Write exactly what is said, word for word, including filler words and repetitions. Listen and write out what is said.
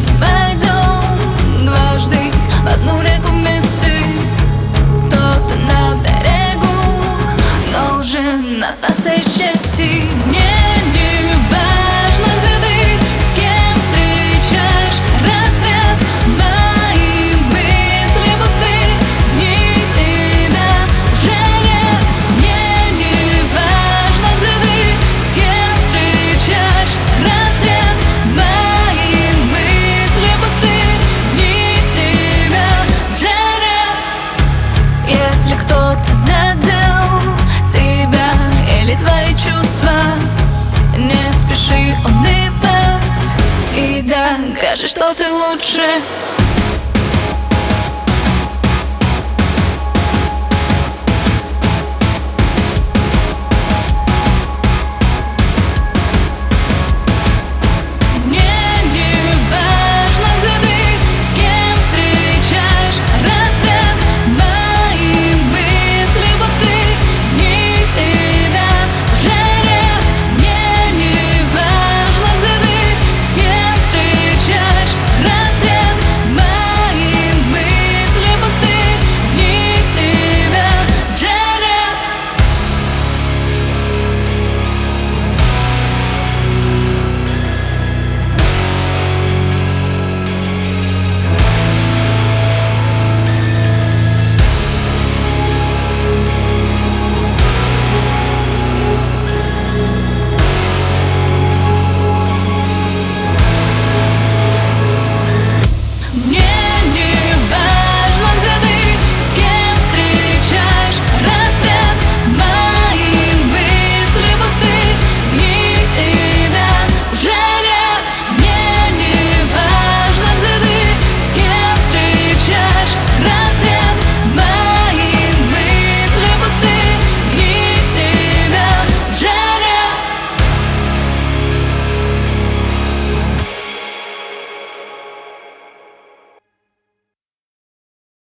Теперь пойдем дважды в одну реку вместе. Кто-то на берегу, но уже на станции счастья. Мне не важно, где ты, с кем встречаешь рассвет. Мои мысли пусты, в них тебя уже нет. Мне не важно, где ты, с кем встречаешь рассвет. Мои мысли пусты, в них тебя уже нет. Если кто-то задел тебя или твои чувства, не спеши унывать и докажи, что ты лучше.